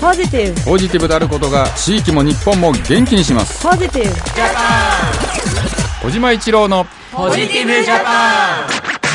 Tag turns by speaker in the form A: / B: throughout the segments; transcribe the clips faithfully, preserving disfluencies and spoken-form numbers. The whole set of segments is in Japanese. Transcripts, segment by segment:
A: ポジティブ
B: ポジティブであることが地域も日本も元気にします。
A: ポジティブジャ
B: 小島一郎の
A: パンポジティブジャパン。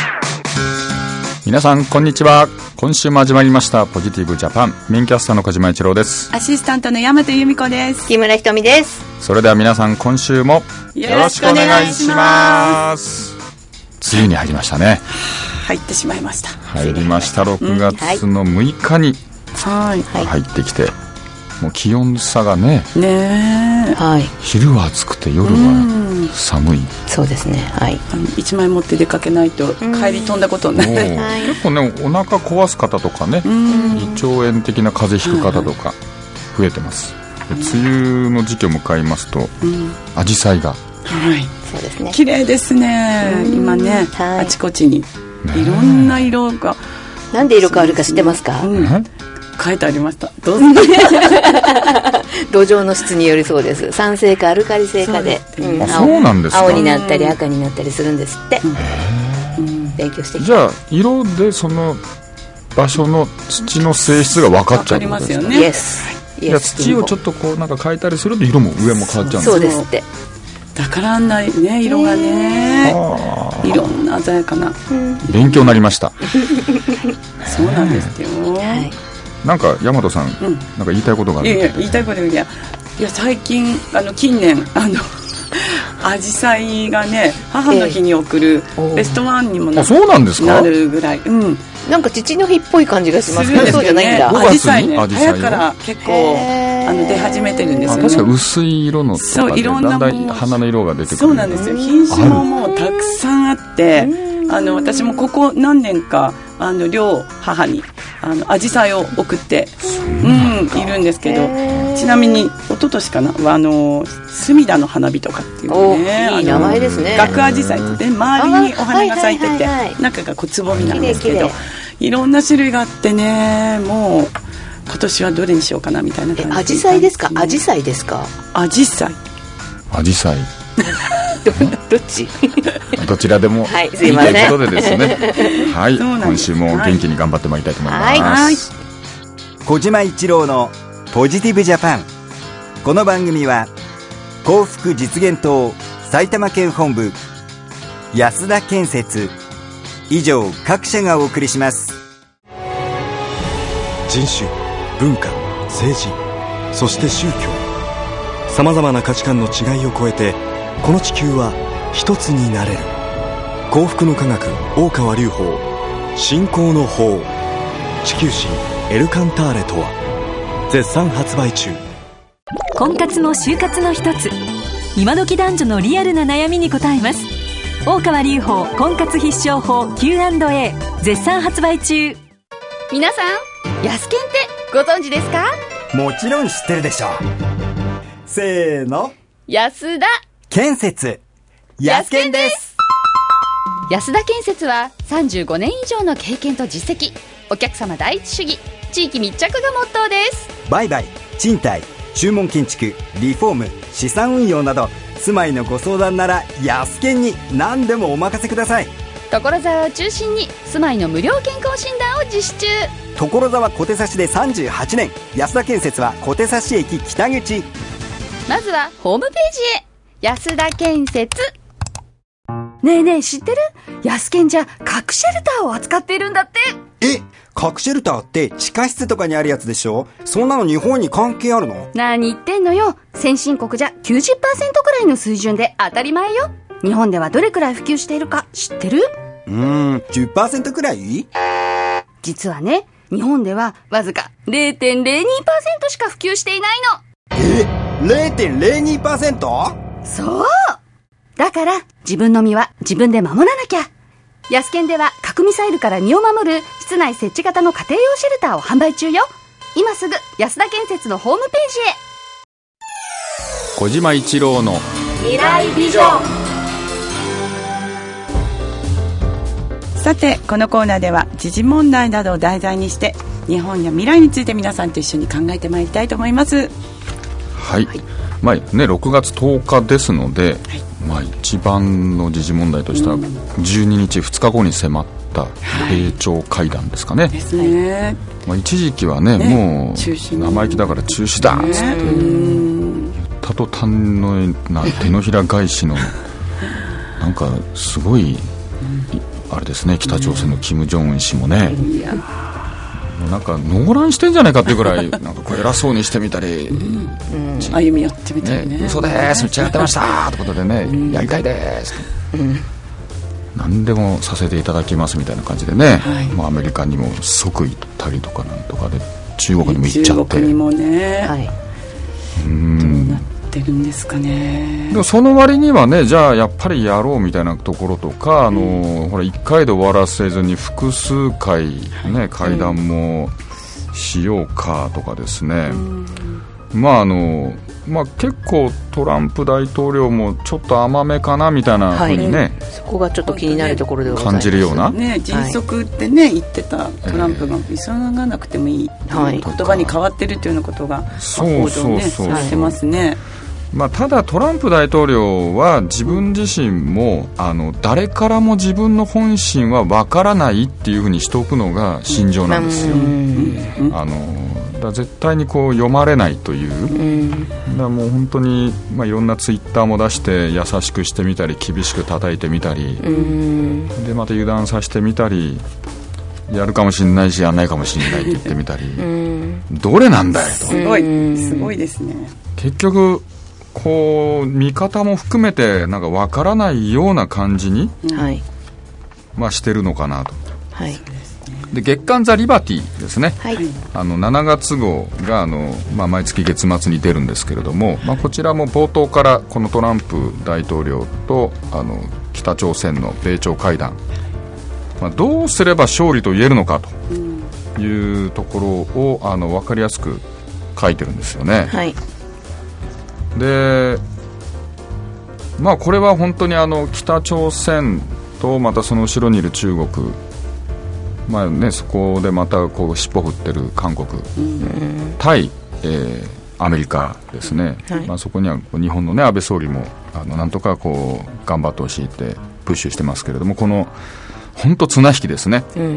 B: 皆さんこんにちは。今週も始まりましたポジティブジャパン。メインキャスターの小島一郎です。
C: アシスタントの大和由美子です。
D: 木村ひとみです。
B: それでは皆さん今週もよろしくお願いします。梅雨に入りましたね。
C: 入ってしまいました。
B: 入りました。ろくがつのむいかに入ってきて、もう気温差がね、
C: ね、
D: はい、
B: 昼は暑くて夜は寒い。
D: そうですね、はい、
C: あのいちまい持って出かけないと帰り飛んだことになる。
B: 結構ね、お腹壊す方とかね、胃腸炎的な風邪ひく方とか増えてます。梅雨の時期を迎えますと、アジサイが、
C: はい、
D: そうですね、
C: 綺麗ですね。今ね、あちこちにいろんな色が、
D: なんで色変わるか知ってますか？
C: うん、書いてありました。どうぞ。
D: 土壌の質によりそうです。酸性かアルカリ性かで、
B: うん、あ、そうなんですか。
D: 青になったり赤になったりするんですって。うん、勉強してきた。
B: じゃあ色でその場所の土の性質が分かっちゃうってことですか？
C: ね。
D: イエス。
B: じゃあ土をちょっとこうなんか変えたりすると色も上も変わっちゃうんですか？
D: そうですって。
C: だからあんなね、色がね、いろんな鮮やかな、うん、
B: 勉強になりました。
C: そうなんですよ。はい、
B: なんか大和さん、うん、なんか言いたいことがある。
C: いやいや、言いたいこといやいや、最近あの近年あのアジサイがね、母の日に送るベストワンにも な,、えー、そうなんですか？なるぐらい、うん、
D: なんか父の日っぽい感じがしますけど、そうじゃないんだ。
C: アジサイね、早くから結構あの出始めてるんですよね。
B: 確か薄い色のとかで、だんだん花の色が出てくる。
C: そうなんですよ。品種ももうたくさんあって、あの私もここ何年かあの両母にあのアジサイを送って、うん、いるんですけど、ちなみに一昨年かな、あの隅田の花火とかっていうね、
D: いい名前ですね。
C: ガクアジサイってね、周りにお花が咲いてて、中がこうつぼみなんですけど、いろんな種類があってね、もう今年はどれにしようかなみたいな感じ。
D: アジサイですか？アジサイですか？
C: アジサイ。
B: アジサイ。
D: ど, どっち？
B: どちらでもいいということでですね。はい、今週も元気に頑張ってまいりたいと思います。はいはい、
E: 小島一郎のポジティブジャパン。この番組は幸福実現党埼玉県本部安田建設以上各社がお送りします。
F: 人種、文化、政治、そして宗教、さまざまな価値観の違いを超えてこの地球は一つになれる。幸福の科学大川隆法信仰の法地球史エルカンターレとは絶賛発売中。
G: 婚活も就活の一つ、今時男女のリアルな悩みに答えます。大川隆法婚活必勝法 キューアンドエー 絶賛発売中。
H: 皆さん、ヤスケンってご存知ですか？
E: もちろん知ってるでしょ。せーの、
H: 安田
E: 建設ヤスケンです。
H: 安田建設はさんじゅうごねん以上の経験と実績、お客様第一主義、地域密着がモットーです。
E: 売買、賃貸、注文建築、リフォーム、資産運用など住まいのご相談ならヤスケンに何でもお任せください。
H: 所沢を中心に住まいの無料健康診断を実施中。
E: 所沢小手差しでさんじゅうはちねん、安田建設は小手差し駅北口。
H: まずはホームページへ。安田建設。
I: ねえねえ、知ってる？ヤスケンじゃ核シェルターを扱っているんだって。
E: え、核シェルターって地下室とかにあるやつでしょ？そんなの日本に関係あるの？
I: 何言ってんのよ。先進国じゃ きゅうじゅっパーセント くらいの水準で当たり前よ。日本ではどれくらい普及しているか知ってる？
E: うーん、じゅっパーセント くらい？
I: 実はね、日本ではわずか れいてんれいにパーセント しか普及していない
E: の。え、れいてんれいにパーセント？
I: そう。だから自分の身は自分で守らなきゃ。ヤスケンでは核ミサイルから身を守る室内設置型の家庭用シェルターを販売中よ。今すぐ安田建設のホームページへ。
B: 小島一郎の
A: 未来ビジョン。
C: さて、このコーナーでは時事問題などを題材にして日本や未来について皆さんと一緒に考えてまいりたいと思います。
B: はい、はい、まあね、ろくがつとおかですので、はい、まあ、一番の時事問題としてはじゅうににちふつかごに迫った米朝会談ですかね。
C: ですね。
B: まあ、一時期は ね, ねもう生意気だから中止だっつって、ね、言った途端のな手のひら返しのなんかすごいあれですね、北朝鮮の金正恩氏もね、なんかノーランしてんじゃないかっていうぐらいなんかこう偉そうにしてみたり、うん
C: うん、歩み寄ってみたりね、
B: ね、嘘です違ってましたってことでね、うん、やりたいですって、うん、何でもさせていただきますみたいな感じでね、はい、もうアメリカにも即行ったりとかなんとかで中国にも行っちゃって、
C: 中国にもね、はい、
B: うん
C: どうなってるんですかね。
B: でもその割にはね、じゃあやっぱりやろうみたいなところとか、あの、うん、ほらいっかいで終わらせずに複数回、ね、会談もしようかとかですね、うん、まああのまあ、結構トランプ大統領もちょっと甘めかなみたいな風にね、はい、
D: そこがちょっと気になるところでございます。
B: 感じるような、
C: ね、迅速ってね、はい、言ってたトランプが急がなくてもいい、はい、言葉に変わってるというようなことが報道ねされてますね。
B: まあ、ただトランプ大統領は自分自身もあの誰からも自分の本心は分からないっていうふうにしておくのが信条なんですよ。あのだ絶対にこう読まれないという、だもう本当に、まあ、いろんなツイッターも出して優しくしてみたり厳しく叩いてみたりでまた油断させてみたりやるかもしれないしやらないかもしれないって言ってみたりどれなんだよと、
C: すごいすごいですね。
B: 結局こう見方も含めてなんか分からないような感じに、はい、まあ、してるのかなと、はい、で月刊ザ・リバティですね、はい、あのしちがつ号があの、まあ、毎月月末に出るんですけれども、まあ、こちらも冒頭からこのトランプ大統領とあの北朝鮮の米朝会談、まあ、どうすれば勝利と言えるのかというところをあの分かりやすく書いてるんですよね。はい、でまあこれは本当にあの北朝鮮とまたその後ろにいる中国、まあね、そこでまたこう尻尾振ってる韓国、うん、対、えー、アメリカですね、はい、まあ、そこには日本の、ね、安倍総理もあのなんとかこう頑張ってほしいってプッシュしてますけれども、この本当綱引きですね。うん、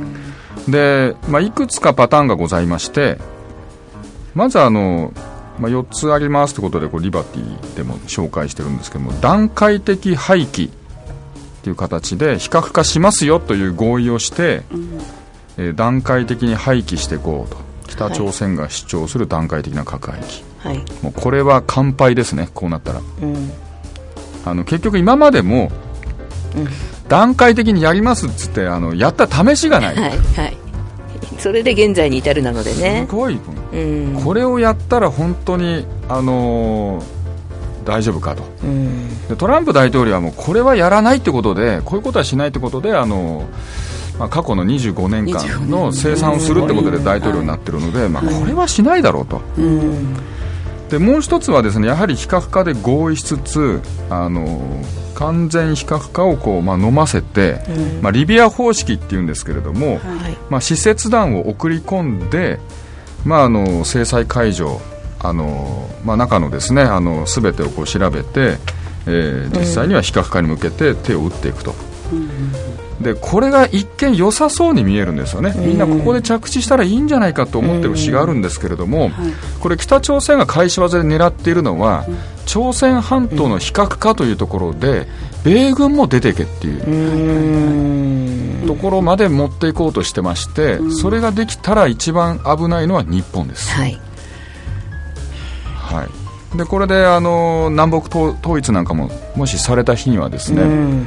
B: で、まあ、いくつかパターンがございまして、まずあのまあ、よっつありますということでこうリバティでも紹介してるんですけども、段階的廃棄という形で非核化しますよという合意をして、うん、えー、段階的に廃棄していこうと北朝鮮が主張する段階的な核廃棄、はい、もうこれは完敗ですね。こうなったら、うん、あの結局今までも、うん、段階的にやりますっつってあのやった試しがない、
D: はいはい、それで現在に至るなのでね、
B: すごい、うん、これをやったら本当に、あのー、大丈夫かと、うん、でトランプ大統領はもうこれはやらないってことで、こういうことはしないってことで、あのーまあ、過去のにじゅうごねんかんの清算をするってことで大統領になってるので、まあ、これはしないだろうと、うん、でもう一つはですね、やはり非核化で合意しつつ、あのー完全非核化をこう、まあ、飲ませて、うん、まあ、リビア方式っていうんですけれども、はい、まあ、使節団を送り込んで、まあ、あの制裁解除、あの、まあ、中のですね、あの全てをこう調べて、えー、実際には非核化に向けて手を打っていくと、うん、でこれが一見良さそうに見えるんですよね。みんなここで着地したらいいんじゃないかと思ってる節があるんですけれども、うん、これ北朝鮮が返し技で狙っているのは、うん、朝鮮半島の非核化というところで、うん、米軍も出てけっていうところまで持っていこうとしてまして、うん、それができたら一番危ないのは日本です。はい、はい、でこれであの南北統一なんかももしされた日にはですね、うん、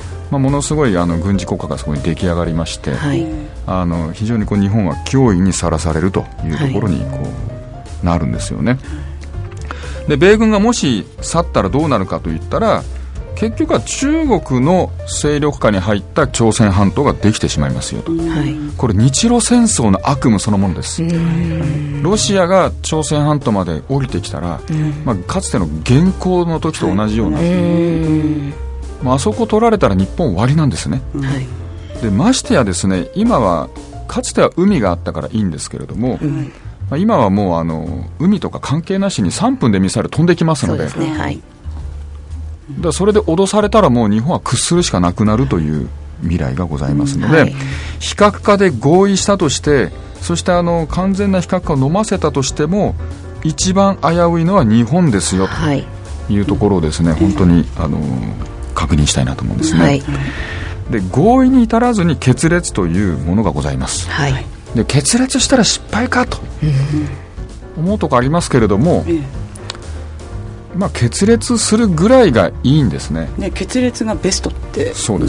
B: まあ、ものすごいあの軍事国家がそこに出来上がりまして、はい、あの非常にこう日本は脅威にさらされるというところにこう、はい、なるんですよね。で米軍がもし去ったらどうなるかといったら、結局は中国の勢力下に入った朝鮮半島ができてしまいますよと、はい、これ日露戦争の悪夢そのものです。ロシアが朝鮮半島まで降りてきたら、まあ、かつての元寇の時と同じような、はい、まあ、あそこ取られたら日本終わりなんですね、はい、でましてやですね、今はかつては海があったからいいんですけれども、はい、まあ、今はもうあの海とか関係なしにさんぷんでミサイル飛んできますので、そうですね、はい、だそれで脅されたらもう日本は屈するしかなくなるという未来がございますので、
D: はい、
B: 非核化で合意したとして、そしてあの完全な非核化を飲ませたとしても一番危ういのは日本ですよというところをですね、はい、本当にあの確認したいなと思うんですね、はい、で合意に至らずに決裂というものがございます、はい、で決裂したら失敗かと思うとこありますけれども、まあ、決裂するぐらいがいいんですね。
C: ね、決裂がベストって、ね、
B: そうです、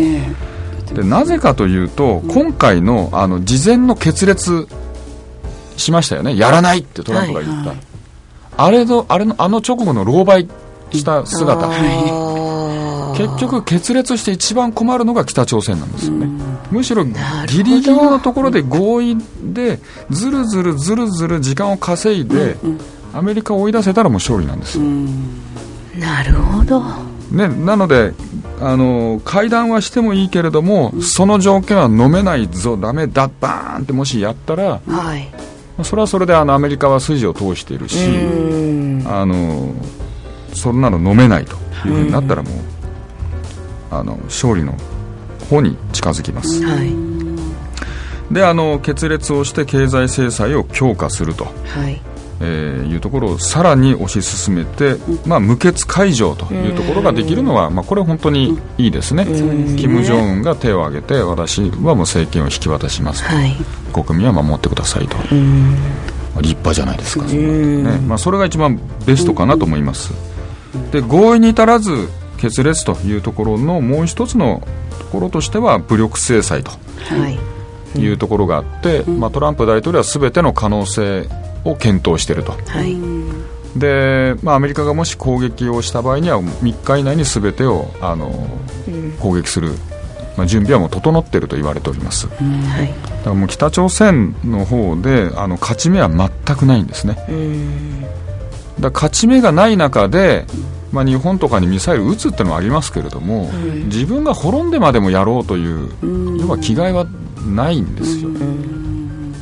B: え
C: ー、
B: でなぜかというと、うん、今回 の, あの事前の決裂しましたよね。やらないってトランプが言った、はいはい、あれのあれのあの直後の狼狽した姿、はい、結局決裂して一番困るのが北朝鮮なんですよね。むしろギリギリのところで合意でずるずるずるずる時間を稼いで、うんうん、アメリカを追い出せたらもう勝利なんですよ。
D: なるほど、
B: ね、なのであの会談はしてもいいけれども、うん、その条件は飲めないぞ、ダメだ、バーンってもしやったら、はい、それはそれであのアメリカは筋を通しているし、あのそんなの飲めないというふうになったらもうあの勝利の方に近づきます、はい、であの決裂をして経済制裁を強化すると、はいえー、いうところをさらに推し進めて、まあ、無血解除というところができるのは、まあ、これは本当にいいですね。金正恩が手を挙げて私はもう政権を引き渡しますと、はい、国民は守ってくださいと、まあ、立派じゃないですか、それはね。まあ、それが一番ベストかなと思います。で合意に至らず決裂というところのもう一つのところとしては武力制裁というところがあって、まあ、トランプ大統領は全ての可能性を検討していると、はい、で、まあ、アメリカがもし攻撃をした場合にはみっか以内に全てをあの、うん、攻撃する、まあ、準備はもう整っていると言われております、うんはい、だからもう北朝鮮の方であの勝ち目は全くないんですね。うんだ勝ち目がない中で、まあ、日本とかにミサイル撃つってのはありますけれども、うん、自分が滅んでまでもやろうという、うん、要は気概はないんですよ、うん、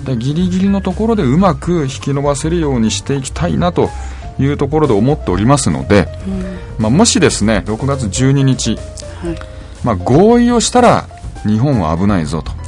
B: でギリギリのところでうまく引き伸ばせるようにしていきたいなというところで思っておりますので、うんまあ、もしですねろくがつじゅうににち、はいまあ、合意をしたら日本は危ないぞと、はい、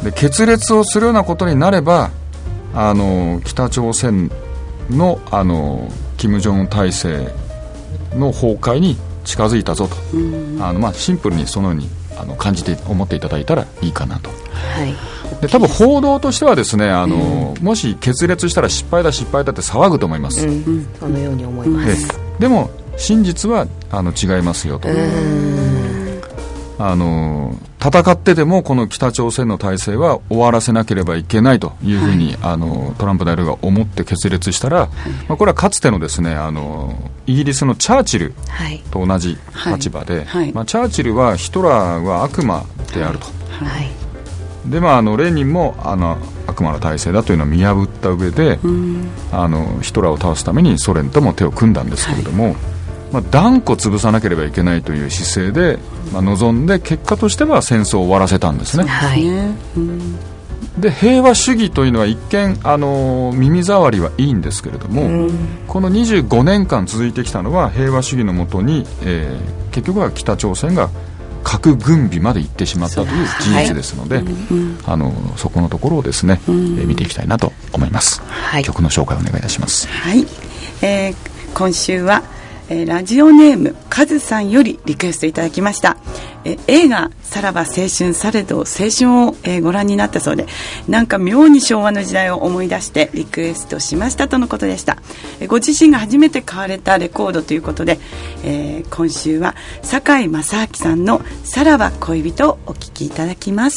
B: で決裂をするようなことになればあの北朝鮮のあの金正恩体制の崩壊に近づいたぞと、あの、まあ、シンプルにそのようにあの感じて思っていただいたらいいかなと、はい、で多分報道としてはですねあの、うん、もし決裂したら失敗だ失敗だって騒ぐと思います、うん、
D: そのように思います。
B: でも真実はあの違いますよと、あの戦ってでもこの北朝鮮の体制は終わらせなければいけないというふうに、はい、あのトランプ大統領が思って決裂したら、はいまあ、これはかつてのですねあのイギリスのチャーチルと同じ立場で、はいはいまあ、チャーチルはヒトラーは悪魔であると、はいでまあ、あのレーニンもあの悪魔の体制だというのを見破った上であのヒトラーを倒すためにソ連とも手を組んだんですけれども、はいまあ、断固潰さなければいけないという姿勢で、まあ、臨んで結果としては戦争を終わらせたんですね、はいうん、で平和主義というのは一見あの耳障りはいいんですけれども、うん、このにじゅうごねんかん続いてきたのは平和主義のもとに、えー、結局は北朝鮮が核軍備まで行ってしまったという事実ですので、はいうん、あのそこのところをですね、うんえー、見ていきたいなと思います、はい、曲の紹介をお願いいたします。
C: はい、えー、今週はえー、ラジオネームカズさんよりリクエストいただきました。えー、映画さらば青春されど青春を、えー、ご覧になったそうで、なんか妙に昭和の時代を思い出してリクエストしましたとのことでした。えー、ご自身が初めて買われたレコードということで、えー、今週は堺正明さんのさらば恋人をお聴きいただきます。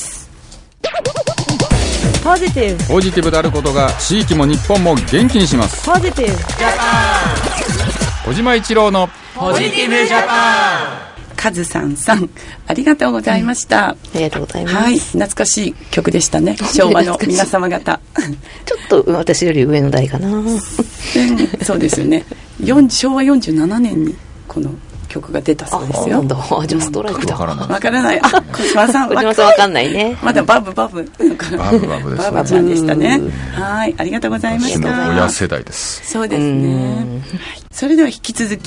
B: ポジティブポジティブであることが地域も日本も元気にします。
A: ポジティブジャパン
B: 小島一郎の
A: ポジティブジャパン。
C: カズさんさんありがとうございました、
D: うん、ありがとうございます、
C: はい、懐かしい曲でしたね。昭和の皆様方
D: ちょっと私より上の代かな
C: そうですよね。しょうわよんじゅうななねんにこの曲が出たそうですよ。
D: あ、じゃあストライクだ。
C: わからない。あ、小島さん
D: 小島さんわかんないね。
C: まだバブバブ
B: バブバブですね。
C: バブちゃんでしたね。はい、ありがとうございました。
B: 私の親世代です。
C: そうですね。それでは引き続き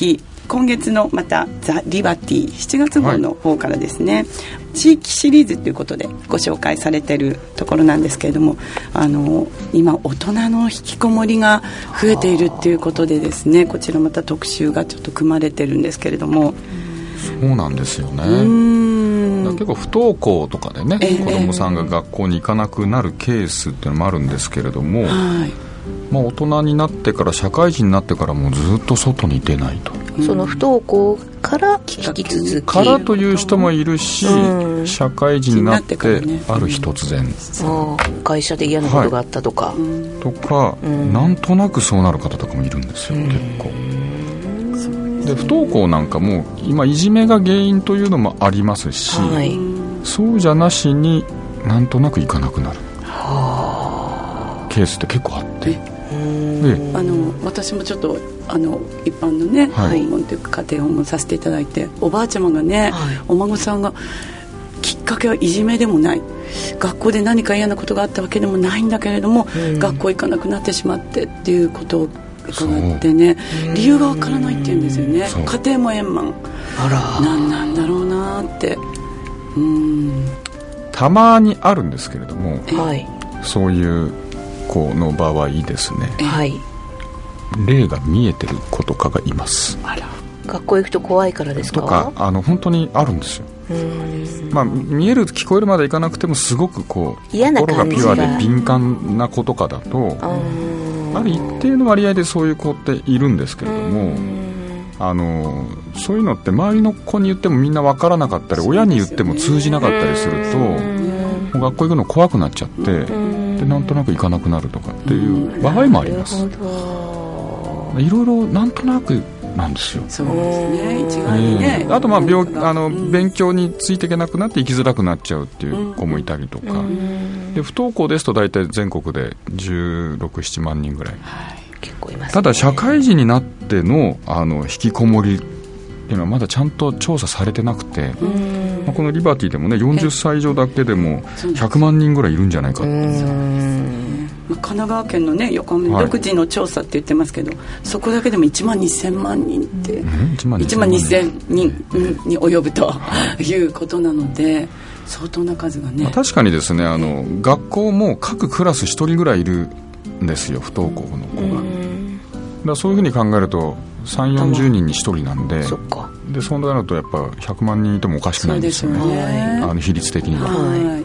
C: 今月のまたザ・リバティしちがつ号の方からですね、はい、地域シリーズということでご紹介されているところなんですけれども、あの今大人の引きこもりが増えているっていうことでですね、こちらまた特集がちょっと組まれてるんですけれども、
B: そうなんですよね。うーん、結構不登校とかでね、えー、子どもさんが学校に行かなくなるケースっていうのもあるんですけれども、はい、まあ、大人になってから社会人になってからもずっと外に出ないと、
D: その不登校から引き続き
B: からという人もいるし、うん、社会人になってある日突然、
D: うん、会社で嫌なことがあったとか、
B: はい、とか、うん、なんとなくそうなる方とかもいるんですよ、うん、結構で不登校なんかも今いじめが原因というのもありますし、はい、そうじゃなしになんとなく行かなくなるケースって結構あって、で
C: あの私もちょっとあの一般のね、はい、訪問というか家庭訪問させていただいて、おばあちゃまがね、はい、お孫さんがきっかけはいじめでもない、学校で何か嫌なことがあったわけでもないんだけれども、学校行かなくなってしまってっていうことを伺ってね、理由がわからないって言うんですよね。家庭も円満、あらなんなんだろうなって。うーん、
B: たまにあるんですけれども、
D: はい、
B: そういう子の場合ですね、
D: はい、
B: 霊が見えてる子とかがいます。
D: あら、学校行くと怖いからですか？
B: とかあの本当にあるんですよ。うーん、まあ、見える聞こえるまでいかなくてもすごくこう
D: 嫌な
B: 心が
D: 感じが
B: ピュアで敏感な子とかだと、ある一定の割合でそういう子っているんですけれども、あのそういうのって周りの子に言ってもみんな分からなかったり、親に言っても通じなかったりすると、もう学校行くの怖くなっちゃって、でなんとなく行かなくなるとかっていう場合もあります。いろいろなんとなくなんですよ。
C: そうですね、一概にね、
B: えー、あとまあ 病あの勉強についていけなくなって行きづらくなっちゃうっていう子もいたりとか、で不登校ですと大体全国でじゅうろく、ななまんにんぐらい、
D: はい、結構いますね。
B: ただ社会人になっての、あの引きこもりっていうのはまだちゃんと調査されてなくて、まあ、このリバティでもねよんじゅっさい以上だけでもひゃくまんにんぐらいいるんじゃないかって。
C: 神奈川県のね横浜独自の調査って言ってますけど、はい、そこだけでもいちまんにせんまんにんって、うん、いちまんにせんにんに及ぶということなので、相当な数がね、
B: まあ、確かにですね、あの学校も各クラスひとりぐらいいるんですよ、不登校の子が。だからそういうふうに考えるとさんじゅう、よんじゅうにんにひとりなんで、
D: そっか、
B: でそうなるとやっぱひゃくまんにんいてもおかしくないんですよね、ね、あの比率的には、はい、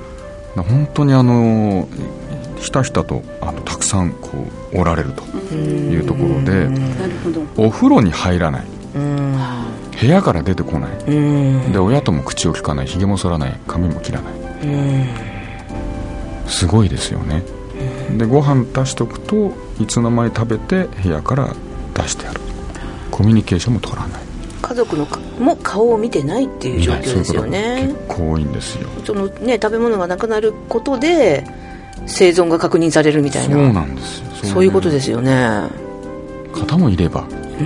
B: 本当にあのひたひたとあのたくさんこうおられるというところで、お風呂に入らない、部屋から出てこない、で親とも口を聞かない、ひげも剃らない、髪も切らない、すごいですよね。でご飯出しとくといつの間に食べて部屋から出してやる、コミュニケーションも取らない、
D: 家族のも顔を見てないっていう状況ですよね。
B: 結構多いんですよ。
D: その、ね、食べ物がなくなることで生存が確認されるみたいな。
B: そうなんですよ。
D: そうね、そういうことですよね。
B: 方もいれば、うん、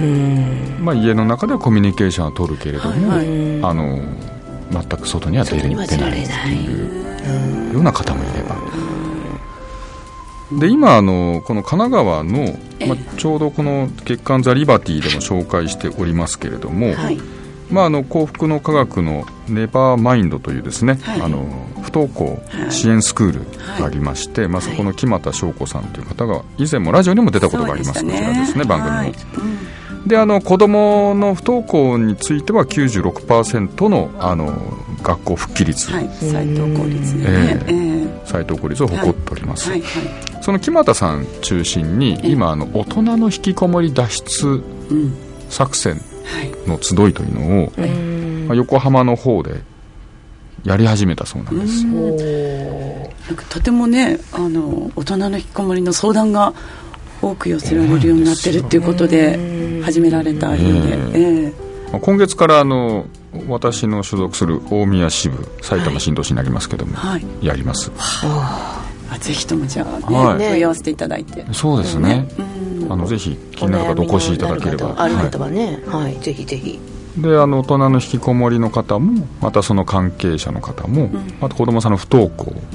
B: まあ、家の中ではコミュニケーションは取るけれども、はい、あの全く外には出れないっていうような方もいれば、で今あのこの神奈川の、まあ、ちょうどこの月刊ザ・リバティでも紹介しておりますけれども、はい、まあ、あの幸福の科学のネバーマインドというですね、はい、あの不登校支援スクールがありまして、はい、まあ、そこの木俣翔子さんという方が以前もラジオにも出たことがあります、ね、こちらですね、番組に、はい、うん、であの子どもの不登校については きゅうじゅうろくパーセント の, あの学校復帰率、
C: はい、再登校率、ね、
B: えーえー、再登校率を誇っております、はいはいはい、その木俣さん中心に今あの大人の引きこもり脱出作戦の集いというのを、はい、まあ、横浜の方でやり始めたそうなんですよ。
C: なんかとてもね、あの大人の引きこもりの相談が多く寄せられるようになってるっていうことで始められたようで、えー
B: まあ、今月からあの私の所属する大宮支部埼玉新都市になりますけども、はい、やります、
C: はあ、ぜひともじゃあ、ね、はい、問い合わせていただいて。
B: そうですね、うん、あのぜひ気になる方お越しいただければ、
D: ある方はね、はいはい、ぜひぜひ。
B: であの大人の引きこもりの方もまたその関係者の方も、うん、また子どもさんの不登校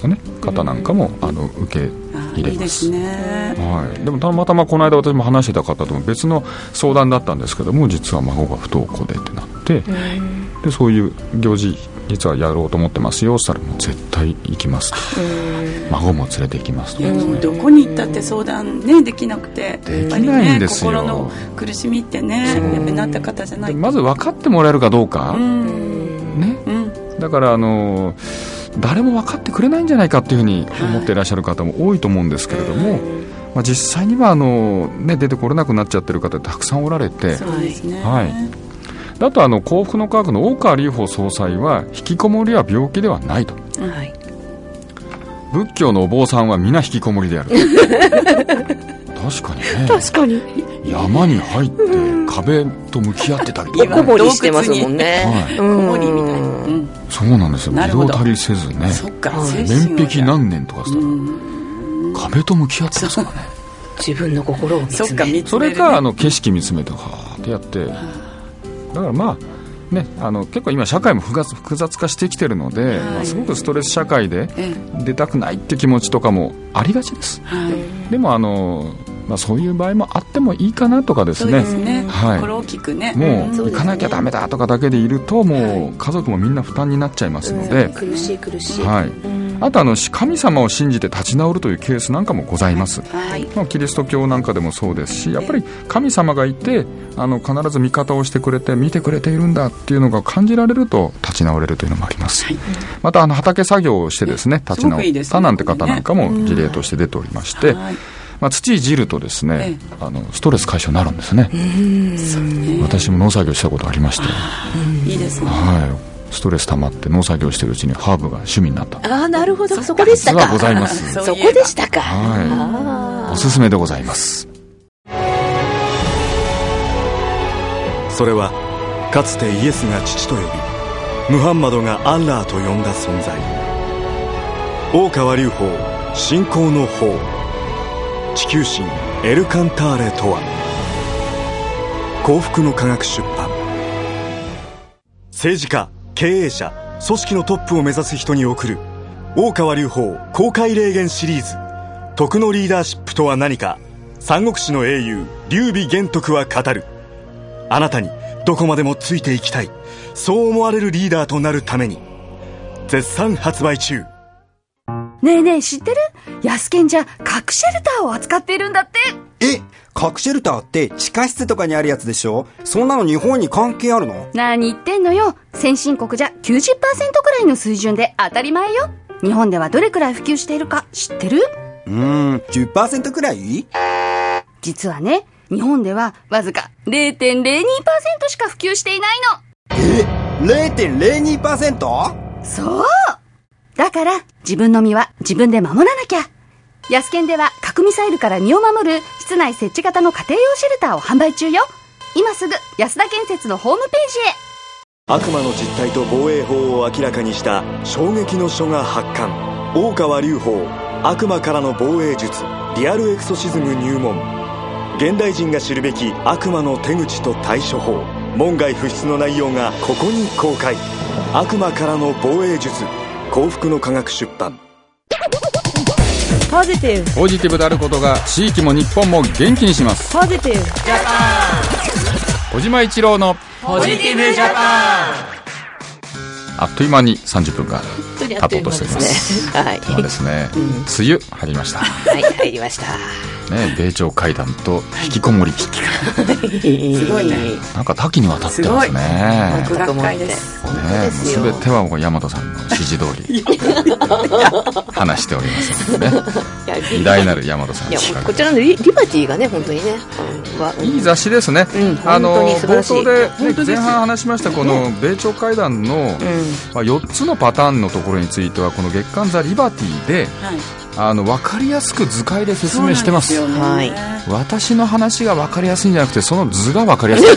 B: の、ね、方なんかもあの受け入れます。いいです
C: ね。
B: はい、でもたまたまこの間私も話してた方とも別の相談だったんですけども、実は孫が不登校でってなって、でそういう行事実はやろうと思ってますよって言ったら、もう絶対行きますと、孫も連れて行きますと、
C: いやもうどこに行ったって相談、ね、できなくて、
B: できないんですよ。
C: やっぱりね、心の苦しみってね、やっぱりなった方じゃないと、
B: まず分かってもらえるかどうか、ね、だからあの誰も分かってくれないんじゃないかっていうふうに思っていらっしゃる方も多いと思うんですけれども、まあ、実際にはあの、ね、出てこれなくなっちゃってる方たくさんおられて、
C: そうですね、
B: はい、あとあの幸福の科学の大川隆法総裁は、引きこもりは病気ではないと、はい、仏教のお坊さんは皆引きこもりである確かにね、
D: 確かに
B: 山に入って壁と向き合ってたり、
D: おこもりしてますもんね、
C: はい、おこもりみたいな、うん、
B: そうなんですよ。微動たりせずね、
C: そっか、
B: 面壁何年とかさ、壁と向き合ってますからね
D: 自分の心を見つめ、
B: そ, それかあの景色見つめてはーってやって、だからまあね、あの結構今社会も複雑、複雑化してきてるので、まあ、すごくストレス社会で出たくないって気持ちとかもありがちです、はい、でもあの、まあ、そういう場合もあってもいいかなとかですね、
C: そうですね、はい、心大きくね、
B: もう行かなきゃダメだとかだけでいると、もう家族もみんな負担になっちゃいますので、
D: 苦しい苦しい、
B: はい、あとあの神様を信じて立ち直るというケースなんかもございます、はい、まあ、キリスト教なんかでもそうですし、やっぱり神様がいて、あの必ず味方をしてくれて見てくれているんだっていうのが感じられると立ち直れるというのもあります、はい、またあの畑作業をしてですね立ち直ったなんて方なんかも事例として出ておりまして、はい、まあ、土いじるとですね、あのストレス解消になるんですね。うん、私も農作業したことありまして、
C: いいですね、
B: はい、ストレス溜まって農作業してるうちにハーブが趣味になった。
D: ああ、なるほど、そこでしたか。
B: 実はございます。
D: そこでしたか。
B: はい、おすすめでございます。
F: それはかつてイエスが父と呼び、ムハンマドがアッラーと呼んだ存在、大川隆法信仰の法、地球神エルカンターレとは。幸福の科学出版。政治家、経営者、組織のトップを目指す人に送る大川隆法公開霊言シリーズ、徳のリーダーシップとは何か、三国志の英雄劉備玄徳は語る。あなたにどこまでもついていきたい、そう思われるリーダーとなるために。絶賛発売中。
I: ねえねえ、知ってる？ヤスケンじゃ核シェルターを扱っているんだって。
J: え、核シェルターって地下室とかにあるやつでしょ？そんなの日本に関係あるの？
I: 何言ってんのよ。先進国じゃ きゅうじゅっパーセント くらいの水準で当たり前よ。日本ではどれくらい普及しているか知ってる？
J: うーん、じゅっパーセント くらい？
I: 実はね、日本ではわずか れいてんれいにパーセント しか普及していない
J: の。え、れいてんれいにパーセント？
I: そう。だから自分の身は自分で守らなきゃ。ヤスケンでは核ミサイルから身を守る室内設置型の家庭用シェルターを販売中よ。今すぐ安田建設のホームページへ。
F: 悪魔の実態と防衛法を明らかにした衝撃の書が発刊。大川隆法悪魔からの防衛術リアルエクソシズム入門。現代人が知るべき悪魔の手口と対処法、門外不出の内容がここに公開。悪魔からの防衛術、幸福の科学出版。
G: ポジティブ
B: ポジティブであることが地域も日本も元気にします。
G: ポジティブ
A: ジャパン、
B: 小島一郎の
A: ポジティブジャパン。
B: あっという間にさんじゅっぷんが経とうとしています。
D: はい、
B: 今はですね、うん、梅雨入りました。
D: はい、入りました
B: ね、米朝会談と引きこもりす
C: ごいね、
B: なんか多岐にわたってますね。
C: すごい学会です、
B: ね、すべてはもう大和さんの指示通り話しておりますのでね。偉大なる大和さんの。
D: いや、こちらの リ, リバティがね、本当にね、
B: うん、いい雑誌ですね、うん、あの冒頭で、ね、前半話しましたこの米朝会談の、うん、まあ、よっつのパターンのところについてはこの月刊ザ・リバティで、はい、あの分かりやすく図解で説明してます。
D: はい、
B: 私の話が分かりやすいんじゃなくてその図が分かりやすい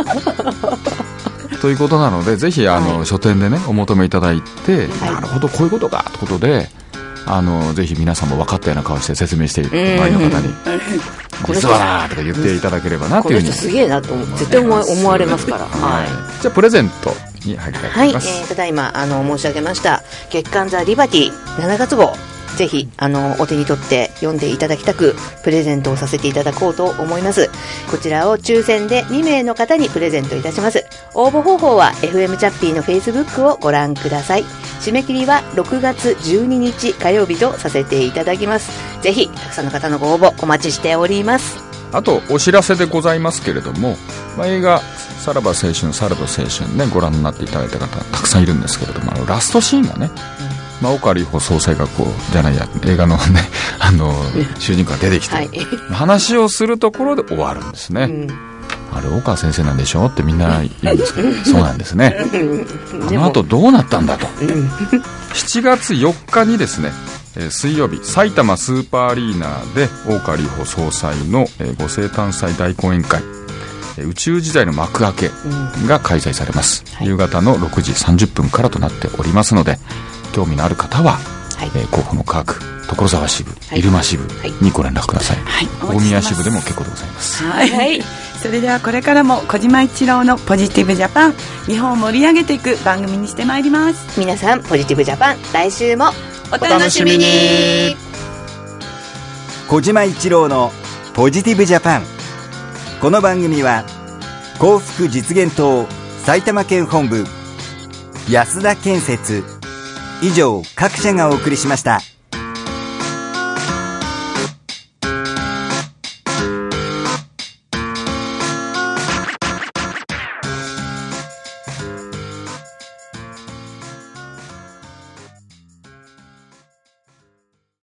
B: ということなので、ぜひあの、はい、書店でねお求めいただいて、はい、なるほどこういうことかということであのぜひ皆さんも分かったような顔して説明して周りの方に実はなーとか言っていただければなというふうに、
D: この人すげえなと絶対思思われますから、はい、
B: じゃあプレゼントに入りたいと思います。
D: はい、えー、ただいまあの申し上げました月刊ザ・リバティしちがつ号、ぜひあのお手に取って読んでいただきたくプレゼントをさせていただこうと思います。こちらを抽選でにめいの方にプレゼントいたします。応募方法は エフエム チャッピーの Facebook をご覧ください。締め切りはろくがつじゅうににち火曜日とさせていただきます。ぜひたくさんの方のご応募お待ちしております。
B: あとお知らせでございますけれども、まあ、映画さらば青春さらば青春ねご覧になっていただいた方たくさんいるんですけれども、あのラストシーンがね、まあ、岡里帆総裁がこうじゃないや映画のねあの主人公が出てきて、はい、話をするところで終わるんですね、うん、あれ大川先生なんでしょってみんな言うんですけどそうなんですね。あの後どうなったんだとしちがつよっかにですね、えー、水曜日埼玉スーパーアリーナで大川里帆総裁の、えー、ご生誕祭大講演会、えー、宇宙時代の幕開けが開催されます、うん、はい、夕方のろくじさんじゅっぷんからとなっておりますので、興味のある方は、はい、えー、甲府の科学所沢支部、はい、入間支部にご連絡ください、はい、大宮支部でも結構でございます。
C: はい、はい、それではこれからも小島一郎のポジティブジャパン、日本を盛り上げていく番組にしてまいります。
D: 皆さんポジティブジャパン、来週も
C: お楽しみに。
E: 小島一郎のポジティブジャパン、この番組は幸福実現党埼玉県本部安田建設以上各社がお送りしました。